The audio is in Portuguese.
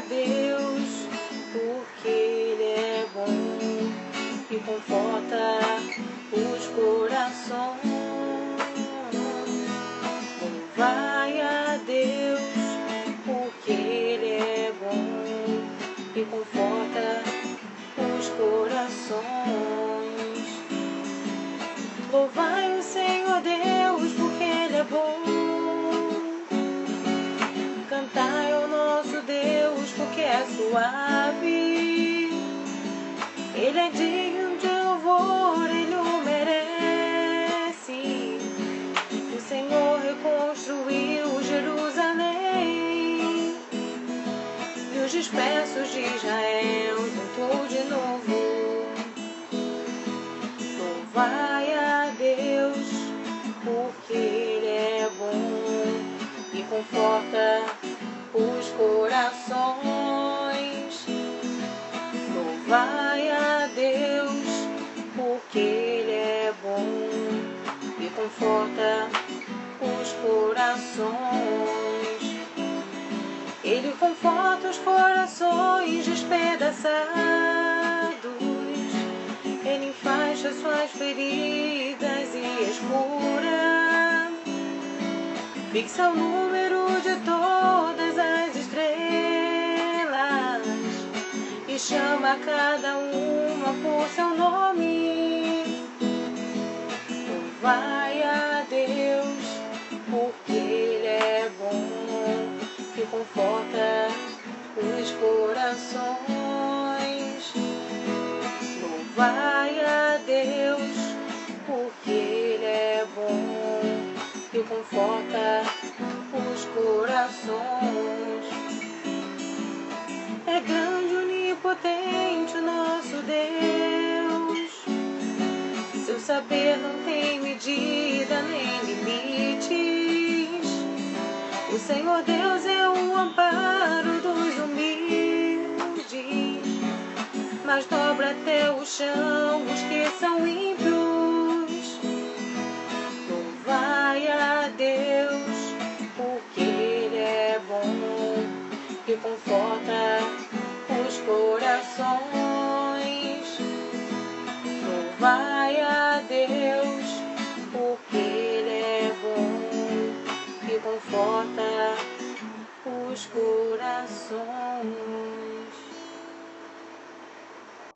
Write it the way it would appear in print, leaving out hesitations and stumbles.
Deus, porque Ele é bom e conforta os corações. Louvai a Deus, porque Ele é bom e conforta os corações. Louvai o Senhor Deus, porque Ele é bom. Cantai ao nosso Deus, porque é suave. Ele é digno de louvor, Ele o merece. O Senhor reconstruiu Jerusalém e os dispersos de Israel juntou de novo. Louvai a Deus, porque Ele é bom e conforta os corações. Louvai a Deus, porque Ele é bom e conforta os corações. Ele conforta os corações despedaçados. Ele enfaixa suas feridas e as cura. Fixa o número de todas as estrelas e chama cada uma por seu nome. Louvai a Deus, porque Ele é bom e conforta os corações. Louvai a Deus, porque Ele é bom e conforta os corações. É grande, onipotente o nosso Deus. Seu saber não tem medida nem limites. O Senhor Deus é o amparo dos humildes, mas dobra até o chão os que são ímpios. Louvai a Deus, porque Ele é bom e conforta os corações. Louvai a Deus, porque Ele é bom e conforta os corações.